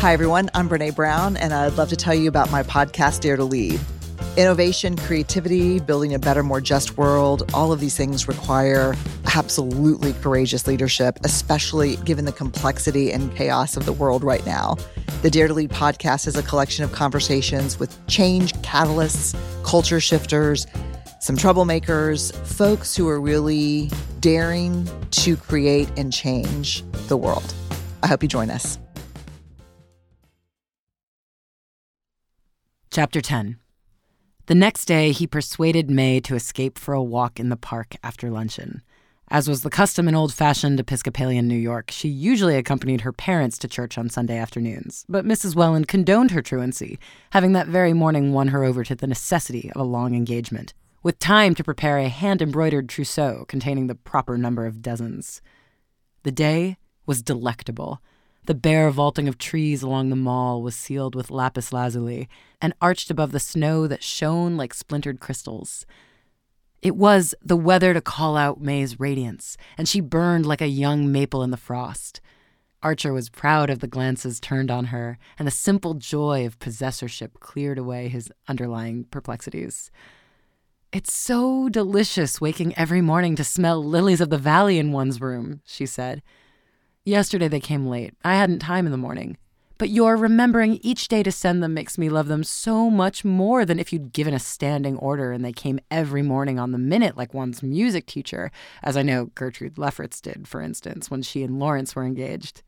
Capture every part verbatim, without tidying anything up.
Hi, everyone. I'm Brene Brown, and I'd love to tell you about my podcast, Dare to Lead. Innovation, creativity, building a better, more just world, all of these things require absolutely courageous leadership, especially given the complexity and chaos of the world right now. The Dare to Lead podcast is a collection of conversations with change catalysts, culture shifters, some troublemakers, folks who are really daring to create and change the world. I hope you join us. Chapter ten. The next day, he persuaded May to escape for a walk in the park after luncheon. As was the custom in old-fashioned Episcopalian New York, she usually accompanied her parents to church on Sunday afternoons. But Missus Welland condoned her truancy, having that very morning won her over to the necessity of a long engagement, with time to prepare a hand-embroidered trousseau containing the proper number of dozens. The day was delectable. The bare vaulting of trees along the mall was sealed with lapis lazuli and arched above the snow that shone like splintered crystals. It was the weather to call out May's radiance, and she burned like a young maple in the frost. Archer was proud of the glances turned on her, and the simple joy of possessorship cleared away his underlying perplexities. "It's so delicious waking every morning to smell lilies of the valley in one's room," she said. "Yesterday they came late. I hadn't time in the morning. But your remembering each day to send them makes me love them so much more than if you'd given a standing order and they came every morning on the minute like one's music teacher, as I know Gertrude Lefferts did, for instance, when she and Lawrence were engaged."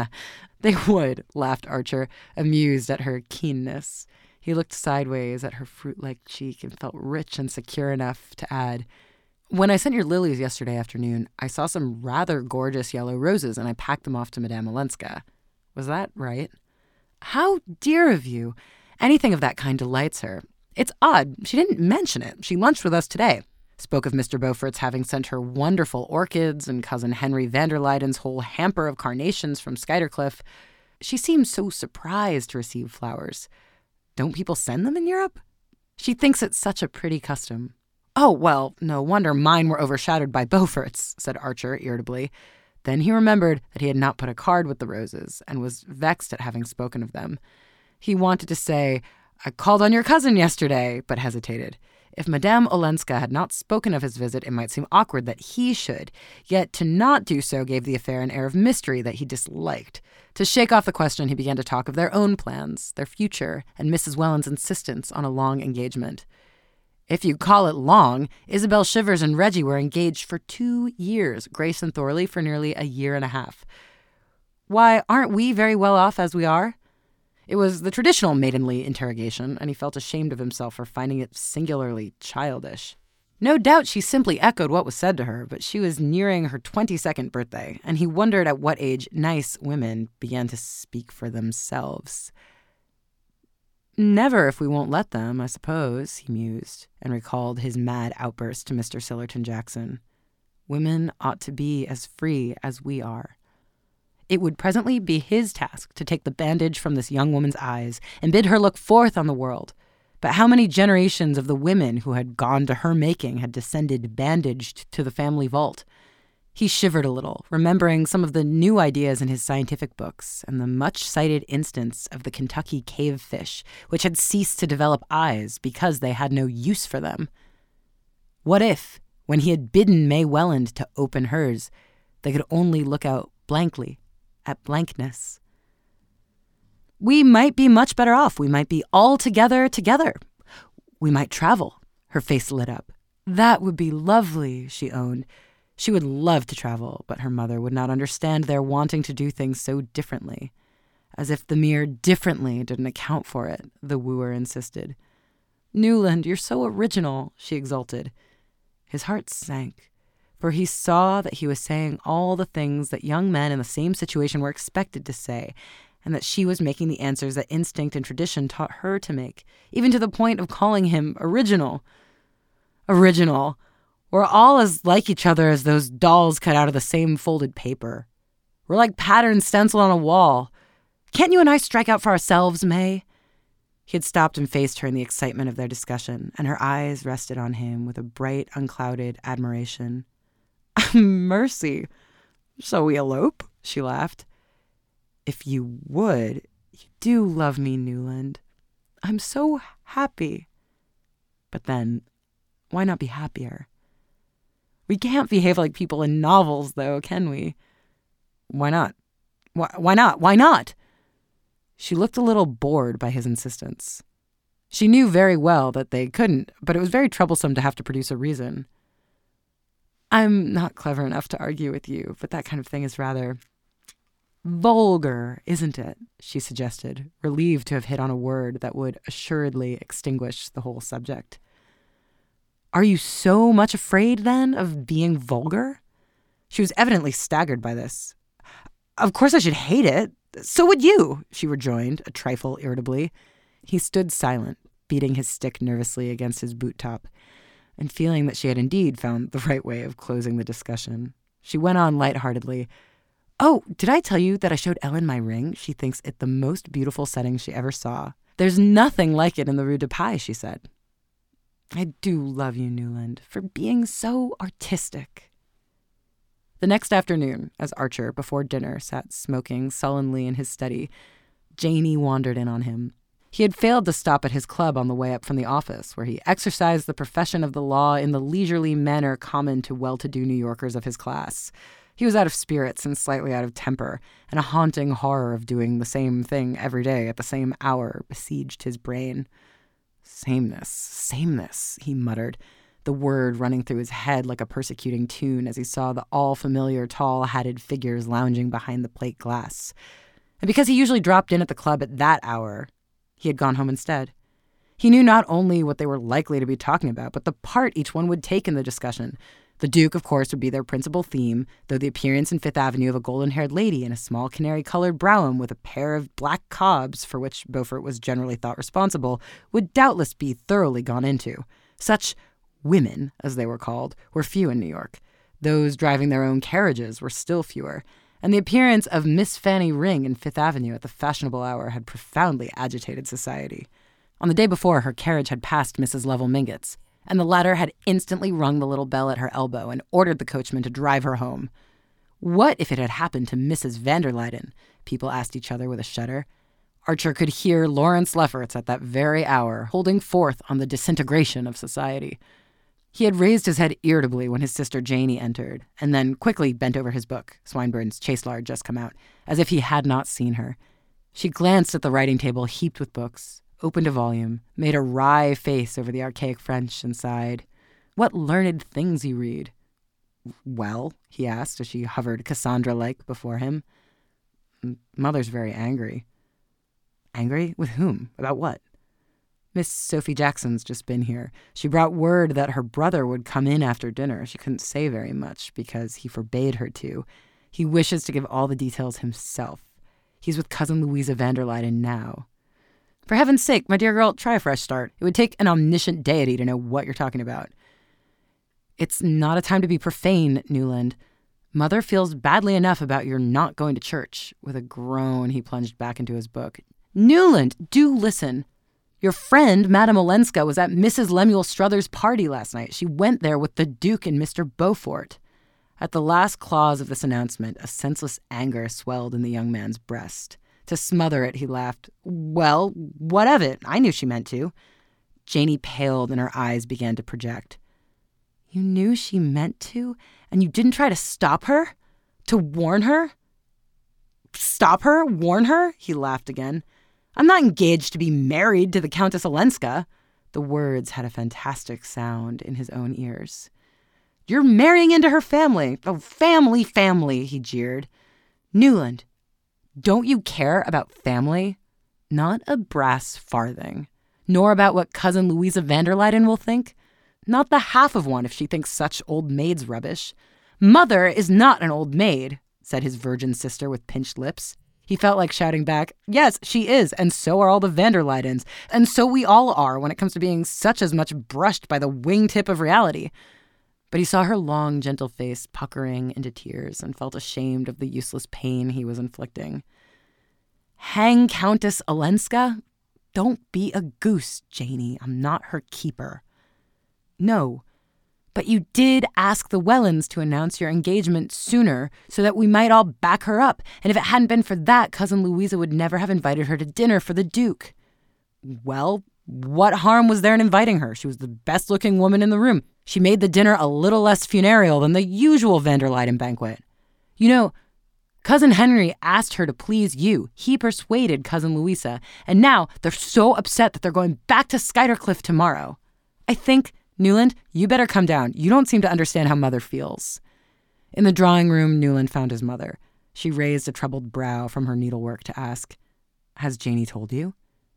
"They would," laughed Archer, amused at her keenness. He looked sideways at her fruit-like cheek and felt rich and secure enough to add, "When I sent your lilies yesterday afternoon, I saw some rather gorgeous yellow roses, and I packed them off to Madame Olenska. Was that right?" "How dear of you. Anything of that kind delights her. It's odd. She didn't mention it. She lunched with us today. Spoke of Mister Beaufort's having sent her wonderful orchids and cousin Henry van der Luyden's whole hamper of carnations from Skuytercliff. She seemed so surprised to receive flowers. Don't people send them in Europe? She thinks it's such a pretty custom." "Oh, well, no wonder mine were overshadowed by Beaufort's," said Archer irritably. Then he remembered that he had not put a card with the roses and was vexed at having spoken of them. He wanted to say, "I called on your cousin yesterday," but hesitated. If Madame Olenska had not spoken of his visit, it might seem awkward that he should, yet to not do so gave the affair an air of mystery that he disliked. To shake off the question, he began to talk of their own plans, their future, and Missus Welland's insistence on a long engagement. "If you call it long, Isabel Shivers and Reggie were engaged for two years, Grace and Thorley for nearly a year and a half. Why, aren't we very well off as we are?" It was the traditional maidenly interrogation, and he felt ashamed of himself for finding it singularly childish. No doubt she simply echoed what was said to her, but she was nearing her twenty-second birthday, and he wondered at what age nice women began to speak for themselves. "Never if we won't let them, I suppose," he mused, and recalled his mad outburst to Mister Sillerton Jackson. "Women ought to be as free as we are." It would presently be his task to take the bandage from this young woman's eyes and bid her look forth on the world. But how many generations of the women who had gone to her making had descended bandaged to the family vault? He shivered a little, remembering some of the new ideas in his scientific books and the much-cited instance of the Kentucky cave fish, which had ceased to develop eyes because they had no use for them. What if, when he had bidden May Welland to open hers, they could only look out blankly at blankness? "We might be much better off. We might be all together together. We might travel." Her face lit up. "That would be lovely," she owned. She would love to travel, but her mother would not understand their wanting to do things so differently. As if the mere differently didn't account for it, the wooer insisted. "Newland, you're so original," she exulted. His heart sank, for he saw that he was saying all the things that young men in the same situation were expected to say, and that she was making the answers that instinct and tradition taught her to make, even to the point of calling him original. Original. We're all as like each other as those dolls cut out of the same folded paper. We're like patterns stenciled on a wall. Can't you and I strike out for ourselves, May?" He had stopped and faced her in the excitement of their discussion, and her eyes rested on him with a bright, unclouded admiration. "Mercy. So we elope?" she laughed. "If you would," You do love me, Newland. I'm so happy. But then, why not be happier? We can't behave like people in novels, though, can we? Why not? Why, why not? Why not? She looked a little bored by his insistence. She knew very well that they couldn't, but it was very troublesome to have to produce a reason. I'm not clever enough to argue with you, but that kind of thing is rather vulgar, isn't it? She suggested, relieved to have hit on a word that would assuredly extinguish the whole subject. Are you so much afraid, then, of being vulgar? She was evidently staggered by this. Of course I should hate it. So would you, she rejoined, a trifle irritably. He stood silent, beating his stick nervously against his boot top, and feeling that she had indeed found the right way of closing the discussion. She went on lightheartedly. Oh, did I tell you that I showed Ellen my ring? She thinks it the most beautiful setting she ever saw. There's nothing like it in the Rue de Paix, she said. I do love you, Newland, for being so artistic. The next afternoon, as Archer, before dinner, sat smoking sullenly in his study, Janey wandered in on him. He had failed to stop at his club on the way up from the office, where he exercised the profession of the law in the leisurely manner common to well-to-do New Yorkers of his class. He was out of spirits and slightly out of temper, and a haunting horror of doing the same thing every day at the same hour besieged his brain. Sameness, sameness, he muttered, the word running through his head like a persecuting tune as he saw the all-familiar tall-hatted figures lounging behind the plate glass. And because he usually dropped in at the club at that hour, he had gone home instead. He knew not only what they were likely to be talking about, but the part each one would take in the discussion. The Duke, of course, would be their principal theme, though the appearance in Fifth Avenue of a golden-haired lady in a small canary-colored brougham with a pair of black cobs, for which Beaufort was generally thought responsible, would doubtless be thoroughly gone into. Such women, as they were called, were few in New York. Those driving their own carriages were still fewer, and the appearance of Miss Fanny Ring in Fifth Avenue at the fashionable hour had profoundly agitated society. On the day before, her carriage had passed Missus Lovell Mingott's, and the latter had instantly rung the little bell at her elbow and ordered the coachman to drive her home. What if it had happened to Missus van der Luyden? People asked each other with a shudder. Archer could hear Lawrence Lefferts at that very hour holding forth on the disintegration of society. He had raised his head irritably when his sister Janey entered, and then quickly bent over his book, Swinburne's Chastelard had just come out, as if he had not seen her. She glanced at the writing table heaped with books, opened a volume, made a wry face over the archaic French, and sighed. What learned things you read. Well, he asked as she hovered Cassandra-like before him. Mother's very angry. Angry? With whom? About what? Miss Sophie Jackson's just been here. She brought word that her brother would come in after dinner. She couldn't say very much because he forbade her to. He wishes to give all the details himself. He's with Cousin Louisa van der Luyden now. For heaven's sake, my dear girl, try a fresh start. It would take an omniscient deity to know what you're talking about. It's not a time to be profane, Newland. Mother feels badly enough about your not going to church. With a groan, he plunged back into his book. Newland, do listen. Your friend, Madame Olenska, was at Missus Lemuel Struthers' party last night. She went there with the Duke and Mister Beaufort. At the last clause of this announcement, a senseless anger swelled in the young man's breast. To smother it, he laughed. Well, what of it? I knew she meant to. Janey paled and her eyes began to project. You knew she meant to, and you didn't try to stop her? To warn her? Stop her? Warn her? He laughed again. I'm not engaged to be married to the Countess Olenska. The words had a fantastic sound in his own ears. You're marrying into her family. Oh, family, family, he jeered. Newland, don't you care about family? Not a brass farthing. Nor about what Cousin Louisa van der Luyden will think? Not the half of one if she thinks such old maid's rubbish. Mother is not an old maid, said his virgin sister with pinched lips. He felt like shouting back, yes, she is, and so are all the van der Luydens, and so we all are when it comes to being such as much brushed by the wingtip of reality. But he saw her long, gentle face puckering into tears and felt ashamed of the useless pain he was inflicting. Hang Countess Olenska? Don't be a goose, Janey. I'm not her keeper. No, But you did ask the Wellens to announce your engagement sooner so that we might all back her up. And if it hadn't been for that, Cousin Louisa would never have invited her to dinner for the Duke. Well, what harm was there in inviting her? She was the best-looking woman in the room. She made the dinner a little less funereal than the usual van der Luyden banquet. You know, Cousin Henry asked her to please you. He persuaded Cousin Louisa. And now they're so upset that they're going back to Skuytercliff tomorrow. I think... Newland, you better come down. You don't seem to understand how Mother feels. In the drawing room, Newland found his mother. She raised a troubled brow from her needlework to ask, "Has Janie told you?"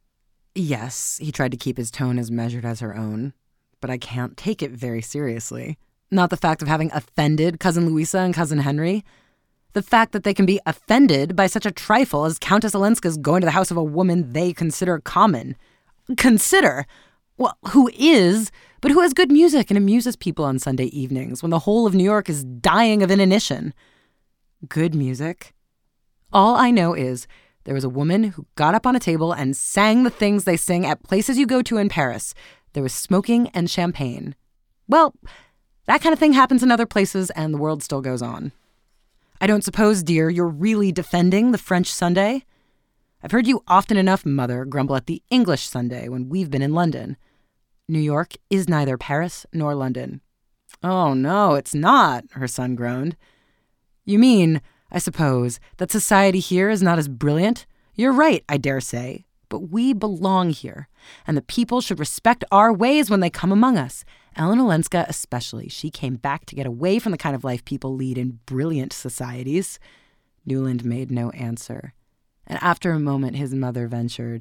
Yes, he tried to keep his tone as measured as her own. But I can't take it very seriously. Not the fact of having offended Cousin Louisa and Cousin Henry. The fact that they can be offended by such a trifle as Countess Olenska's going to the house of a woman they consider common. Consider? Well, who is... but who has good music and amuses people on Sunday evenings when the whole of New York is dying of inanition. Good music? All I know is there was a woman who got up on a table and sang the things they sing at places you go to in Paris. There was smoking and champagne. Well, that kind of thing happens in other places and the world still goes on. I don't suppose, dear, you're really defending the French Sunday? I've heard you often enough, Mother, grumble at the English Sunday when we've been in London. New York is neither Paris nor London. Oh, no, it's not, her son groaned. You mean, I suppose, that society here is not as brilliant? You're right, I dare say. But we belong here, and the people should respect our ways when they come among us. Ellen Olenska especially. She came back to get away from the kind of life people lead in brilliant societies. Newland made no answer, and after a moment his mother ventured,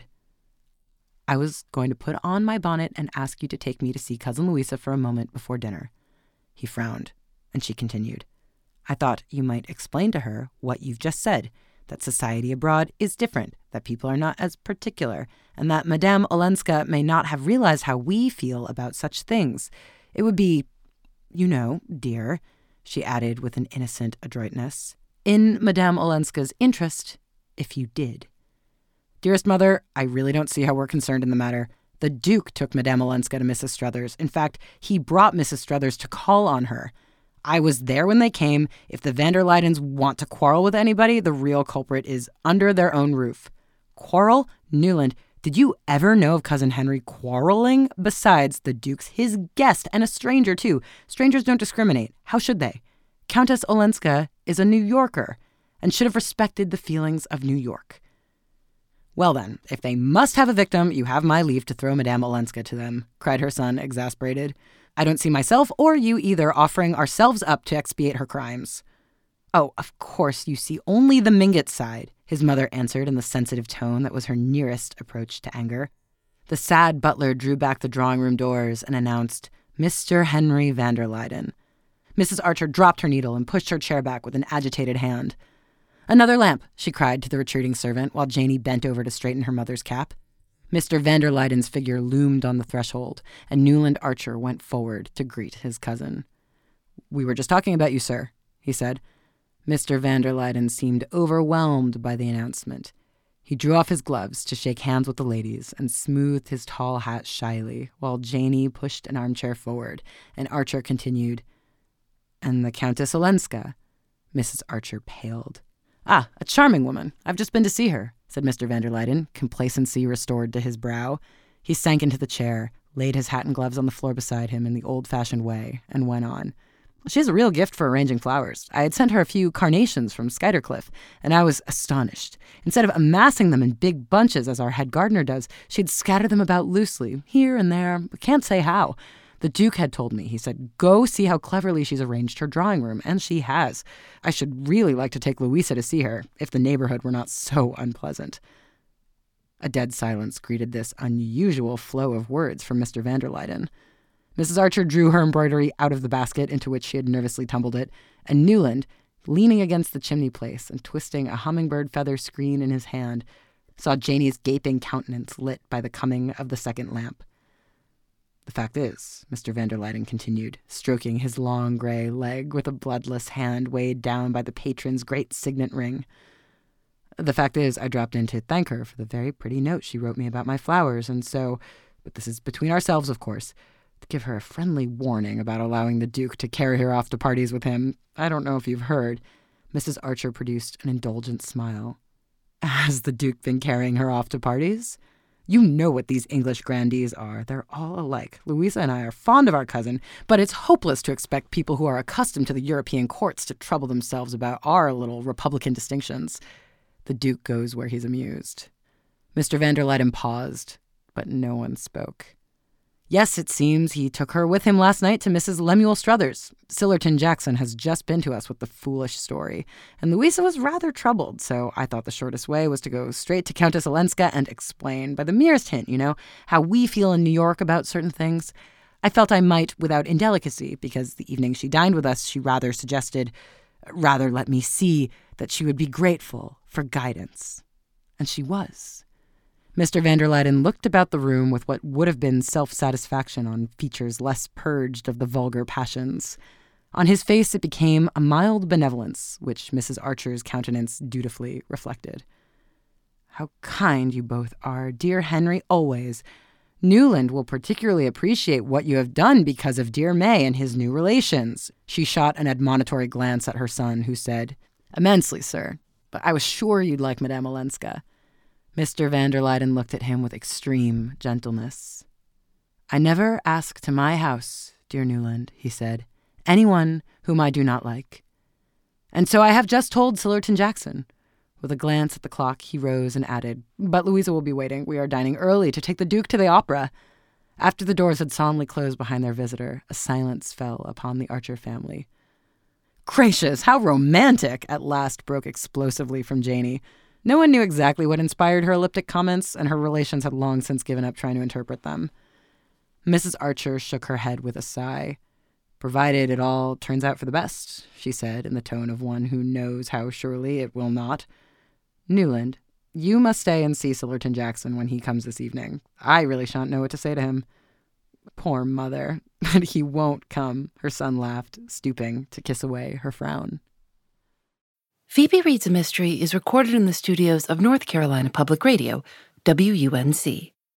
I was going to put on my bonnet and ask you to take me to see Cousin Louisa for a moment before dinner. He frowned, and she continued, I thought you might explain to her what you've just said, that society abroad is different, that people are not as particular, and that Madame Olenska may not have realized how we feel about such things. It would be, you know, dear, she added with an innocent adroitness, in Madame Olenska's interest, if you did. Dearest Mother, I really don't see how we're concerned in the matter. The Duke took Madame Olenska to Missus Struthers. In fact, he brought Missus Struthers to call on her. I was there when they came. If the van der Luydens want to quarrel with anybody, the real culprit is under their own roof. Quarrel? Newland, did you ever know of Cousin Henry quarreling? Besides, the Duke's his guest, and a stranger, too. Strangers don't discriminate. How should they? Countess Olenska is a New Yorker, and should have respected the feelings of New York. Well then, if they must have a victim, you have my leave to throw Madame Olenska to them, cried her son, exasperated. I don't see myself or you either offering ourselves up to expiate her crimes. Oh, of course, you see only the Mingott side, his mother answered in the sensitive tone that was her nearest approach to anger. The sad butler drew back the drawing-room doors and announced, Mister Henry van der Luyden. Missus Archer dropped her needle and pushed her chair back with an agitated hand. Another lamp, she cried to the retreating servant, while Janie bent over to straighten her mother's cap. Mister van der Luyden's figure loomed on the threshold, and Newland Archer went forward to greet his cousin. We were just talking about you, sir, he said. Mister van der Luyden seemed overwhelmed by the announcement. He drew off his gloves to shake hands with the ladies and smoothed his tall hat shyly, while Janie pushed an armchair forward, and Archer continued, And the Countess Olenska. Missus Archer paled. Ah, a charming woman. I've just been to see her, said Mister van der Luyden, complacency restored to his brow. He sank into the chair, laid his hat and gloves on the floor beside him in the old-fashioned way, and went on. She has a real gift for arranging flowers. I had sent her a few carnations from Skuytercliff, and I was astonished. Instead of amassing them in big bunches as our head gardener does, she'd scatter them about loosely, here and there. I can't say how. The Duke had told me. He said, go see how cleverly she's arranged her drawing room, and she has. I should really like to take Louisa to see her, if the neighborhood were not so unpleasant. A dead silence greeted this unusual flow of words from Mister van der Luyden. Missus Archer drew her embroidery out of the basket into which she had nervously tumbled it, and Newland, leaning against the chimney place and twisting a hummingbird feather screen in his hand, saw Janie's gaping countenance lit by the coming of the second lamp. The fact is, Mister van der Luyden continued, stroking his long gray leg with a bloodless hand weighed down by the patron's great signet ring. The fact is, I dropped in to thank her for the very pretty note she wrote me about my flowers, and so, but this is between ourselves, of course, to give her a friendly warning about allowing the Duke to carry her off to parties with him. I don't know if you've heard. Missus Archer produced an indulgent smile. Has the Duke been carrying her off to parties? You know what these English grandees are. They're all alike. Louisa and I are fond of our cousin, but it's hopeless to expect people who are accustomed to the European courts to trouble themselves about our little Republican distinctions. The Duke goes where he's amused. Mister van der Luyden paused, but no one spoke. Yes, it seems he took her with him last night to Missus Lemuel Struthers. Sillerton Jackson has just been to us with the foolish story, and Louisa was rather troubled, so I thought the shortest way was to go straight to Countess Olenska and explain, by the merest hint, you know, how we feel in New York about certain things. I felt I might without indelicacy, because the evening she dined with us, she rather suggested, rather let me see, that she would be grateful for guidance. And she was. Mister van der Luyden looked about the room with what would have been self-satisfaction on features less purged of the vulgar passions. On his face it became a mild benevolence, which Missus Archer's countenance dutifully reflected. How kind you both are, dear Henry, always. Newland will particularly appreciate what you have done because of dear May and his new relations. She shot an admonitory glance at her son, who said, Immensely, sir, but I was sure you'd like Madame Olenska. Mister van der Luyden looked at him with extreme gentleness. I never ask to my house, dear Newland, he said, anyone whom I do not like. And so I have just told Sillerton Jackson. With a glance at the clock, he rose and added, But Louisa will be waiting. We are dining early to take the Duke to the opera. After the doors had solemnly closed behind their visitor, a silence fell upon the Archer family. Gracious, how romantic! At last broke explosively from Janey. No one knew exactly what inspired her elliptic comments, and her relations had long since given up trying to interpret them. Missus Archer shook her head with a sigh. Provided it all turns out for the best, she said, in the tone of one who knows how surely it will not. Newland, you must stay and see Sillerton Jackson when he comes this evening. I really shan't know what to say to him. Poor mother. But he won't come, her son laughed, stooping to kiss away her frown. Phoebe Reads a Mystery is recorded in the studios of North Carolina Public Radio, W U N C.